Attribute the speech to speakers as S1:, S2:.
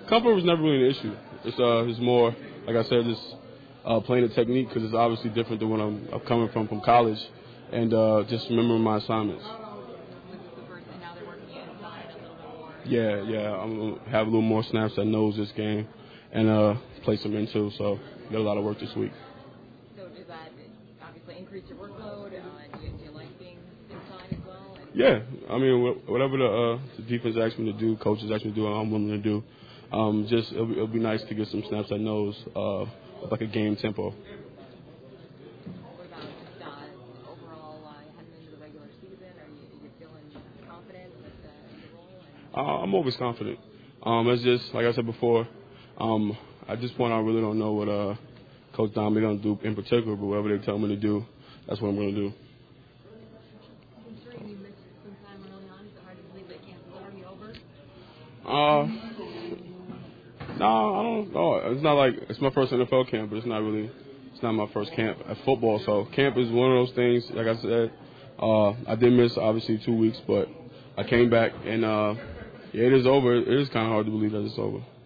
S1: Comfort was never really an issue. It's more, like I said, just playing the technique because it's obviously different than when I'm coming from college, and just remembering my assignments.
S2: And now they're working inside a little bit more.
S1: Yeah. I'm going to have a little more snaps at nose this game and play some in too, so got a lot of work this week.
S2: So does that obviously increase your workload? Do you like being inside as well?
S1: Yeah, I mean, whatever the defense asks me to do, coaches ask me to do, I'm willing to do. Just it'll be nice to get some snaps at nose, like a game tempo.
S2: What about just overall heading into the regular season? Are you feeling confident with the role?
S1: I'm always confident. It's just like I said before. At this point, I really don't know what Coach Dom is going to do in particular, but whatever they tell me to do, that's what I'm going to do.
S2: Considering you missed some time early on, is it hard to believe that camp is already over?
S1: No, I don't know. It's not like it's my first NFL camp, but it's not my first camp at football. So camp is one of those things. Like I said, I did miss obviously 2 weeks, but I came back and it is over. It is kind of hard to believe that it's over.